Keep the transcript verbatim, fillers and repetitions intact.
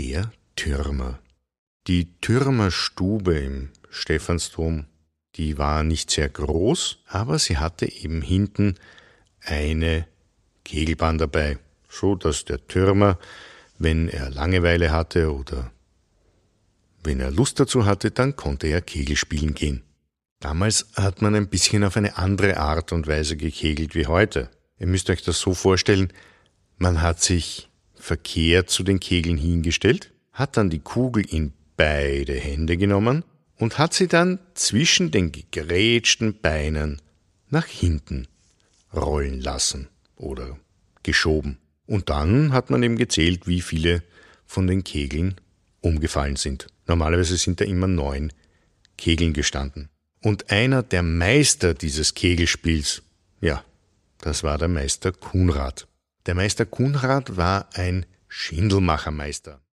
Der Türmer. Die Türmerstube im Stephansdom, die war nicht sehr groß, aber sie hatte eben hinten eine Kegelbahn dabei, so dass der Türmer, wenn er Langeweile hatte oder wenn er Lust dazu hatte, dann konnte er Kegel spielen gehen. Damals hat man ein bisschen auf eine andere Art und Weise gekegelt wie heute. Ihr müsst euch das so vorstellen, man hat sich verkehrt zu den Kegeln hingestellt, hat dann die Kugel in beide Hände genommen und hat sie dann zwischen den gegrätschten Beinen nach hinten rollen lassen oder geschoben. Und dann hat man eben gezählt, wie viele von den Kegeln umgefallen sind. Normalerweise sind da immer neun Kegeln gestanden. Und einer der Meister dieses Kegelspiels, ja, das war der Meister Kunrad. Der Meister Kunrad war ein Schindelmachermeister.